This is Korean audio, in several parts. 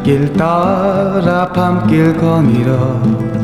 목장길 따라 밤길 거닐어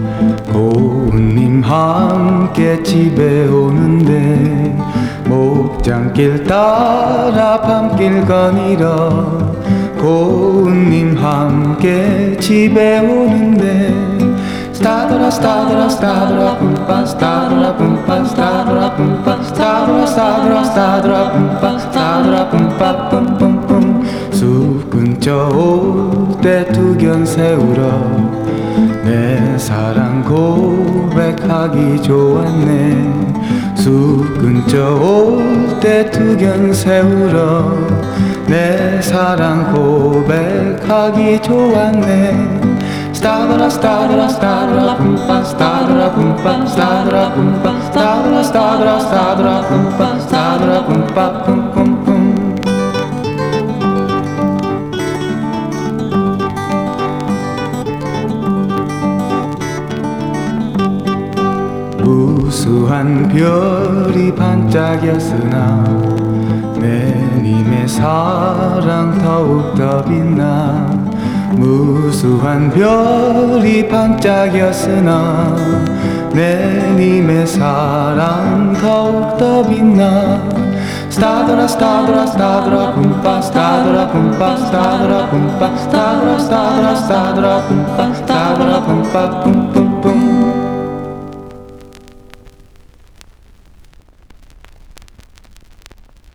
고운님 함께 집에 오는데 목장길 따라 밤길 거닐어 고운님 함께 집에 오는데 스타더라 스타더라 스타더라 뿜빠 스타더라 뿜빠 스타더라 뿜빠 스타더라 스타더라 스타더라 뿜빠 스타더라 뿜빠 뿜뿜뿜 숲 근처 올 때 두견 세우러 내 사랑 고백하기 좋았네 숲 근처 올 때 두견 세우러 내 사랑 고백하기 좋았네 스타더라 스타더라 스타더라 뿜빠 스타더라 뿜빠 스타더라 뿜빠 스타더라 스타더라 스타더라 뿜빠 스타더라 뿜빠 뿜뿜뿜 무수한 별이 반짝였으나 내 님의 사랑 더욱더 빛나 무수한 별이 반짝였으나 내 님의 사랑 더욱더 빛나 스타더라 스타더라 스타더라 뿜빠 스타더라 뿜빠 스타더라 뿜빠 스타더라 스타더라 스타더라 뿜빠 스타더라 뿜빠 뿜뿜뿜